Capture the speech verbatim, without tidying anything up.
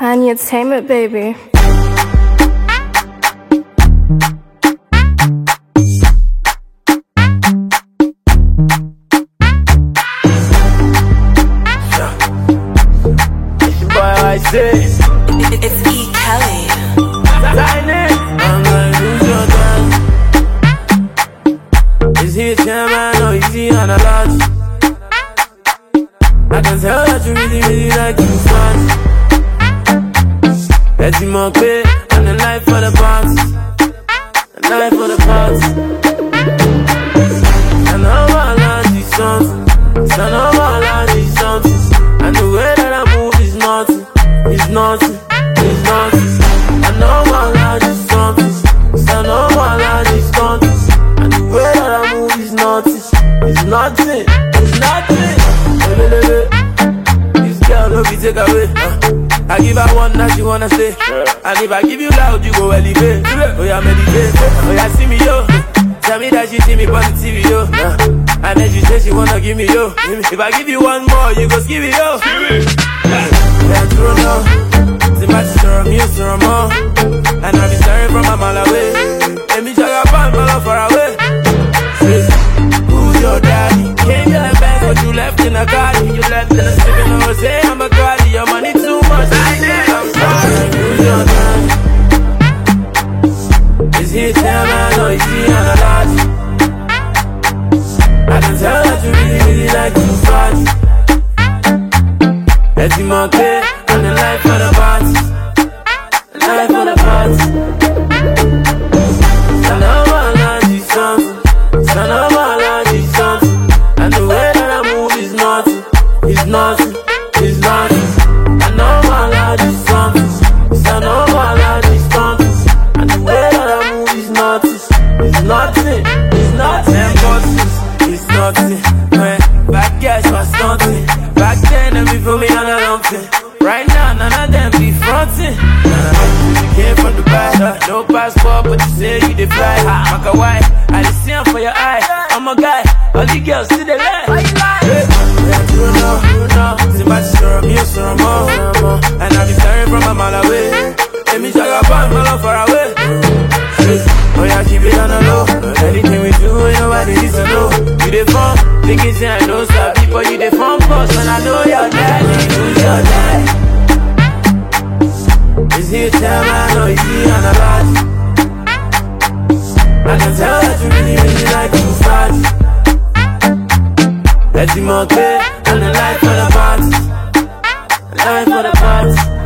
Honey Entertainment, baby. It's your boy, I say. It's E. Kelly. Tiny. I'm gonna lose your time. Is he a chairman or is he on a lot? I can tell that you really, really like him fun. Let him up pay and the life for the box. The life for the box. I know I like these songs. I know I like these songs. And the way that I move is naughty. It's naughty. It's naughty. I know I like these songs. I know I like these songs. And the way that I move is naughty. It's nothing. It's nothing. This girl no be take away. Uh. I give her one that she wanna stay. And if I give you loud, you go elevate. Oh yeah, meditate. Oh yeah, see me yo. Tell me that she see me on the T V yo. Uh. And then she say she wanna give me yo. If I give you one more, you go give it yo. Yeah, true now. See my sister, I'm used to her more. And I be staring from a mile away. Let me check up on my love far away. Who's your daddy? Came to the bank, but you left in a garden. You left in a sleeping over, say I'm a guardian. Your money too much, I'm sorry. Who's your daddy? Is he a chairman or is he on a lodge? I can tell that you really, really like him fast. Let him okay, and the life for the bots. The life for the bots. I know I like these songs. I know I like these songs. And the way that I move is naughty. It's naughty. It's naughty. I know I like these songs. I know I like these songs. And the way that I move is naughty. It's nothing. It's nothing. It's nothing. Back guys was nothing. Back then them before me on a lumping. Right now none of them be fronting. You came from Dubai, no passport but you say you dey fly. Maka why? I dey see him for your eye. I'm a guy, all the girls see the lie. Yeah, you know, you know. See my sister, I'm used to her more. And I be staring from a mile away. Let me check up on my love far away. Oh yeah, keep it on the low. Anything we do, nobody needs to know. You dey fun, thinking say I don't stop people. You dey fun first, and I know your daddy. Who's your daddy? Is he a chairman or is he on a lodge? I can tell that you really, really like him fast. Let him okay, and the life for the parts. The life for the parts.